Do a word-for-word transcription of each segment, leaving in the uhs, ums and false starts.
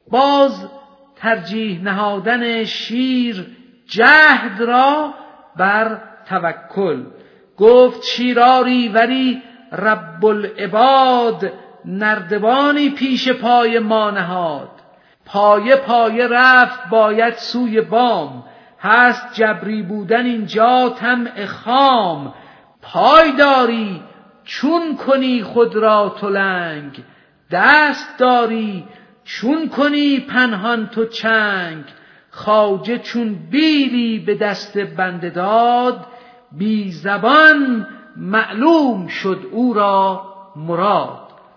باز ترجیح نهادن شیر جهد را بر توکل. گفت شیراری ولی رب العباد، نردبانی پیش پای ما نهاد. پایه پایه رفت باید سوی بام، هست جبری بودن اینجا طمع خام. پای داری چون کنی خود را تو لنگ، دست داری چون کنی پنهان تو چنگ. خواجه چون بیلی به دست بنده داد، بی زبان معلوم شد او را مراد.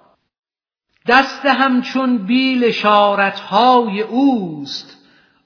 دست همچون بیل اشارتهای اوست،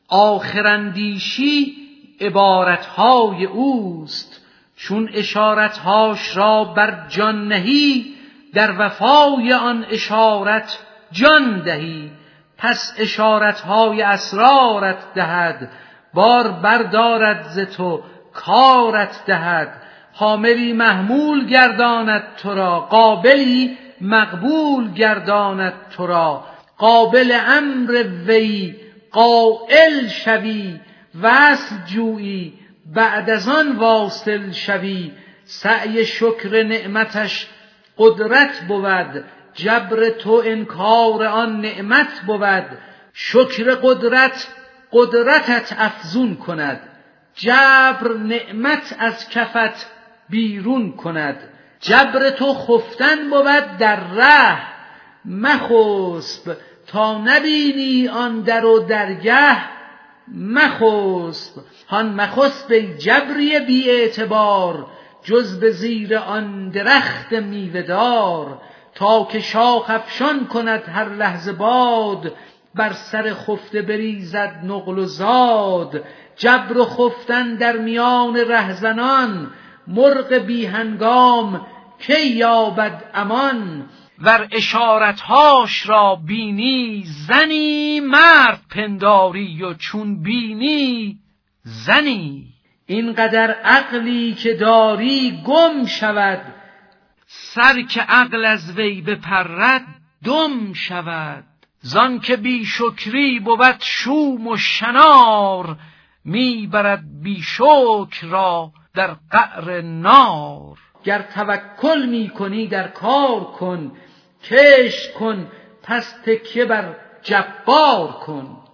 آخراندیشی عبارتهای اوست. چون اشارتهاش را بر جان نهی، در وفای آن اشارت جان دهی. پس اشارتهای اسرارت دهد، بار بردارد ز تو کارت دهد. حاملی محمول گرداند تو را، قابلی مقبول گرداند تو را. قابل امر وی قائل شوی، وصل جویی بعد از آن واصل شوی. سعی شکر نعمتش قدرت بود، جبر تو انکار آن نعمت بود. شکر قدرت قدرتت افزون کند، جبر نعمت از کفت بیرون کند. جبر تو خفتن بود در ره، مخسب تا نبینی آن در و درگه. مخسب هان مخسب ای جبری بی اعتبار، جز به زیر آن درخت میوه دار. تا که شاخ افشان کند هر لحظه باد، بر سر خفته بریزد نقل و زاد. جبر و خفتن در میان رهزنان، مرغ بی هنگام کی یابد امان. ور اشارتهاش را بینی زنی، مرد پنداری و چون بینی زنی. اینقدر عقلی که داری گم شود، سر که عقل از وی بپرد دم شود. زان که بی شکری بود شوم و شنار، می برد بی شکر را در قعر نار. گر توکل می کنی در کار کن، کشت کن پس تکیه بر جبار کن.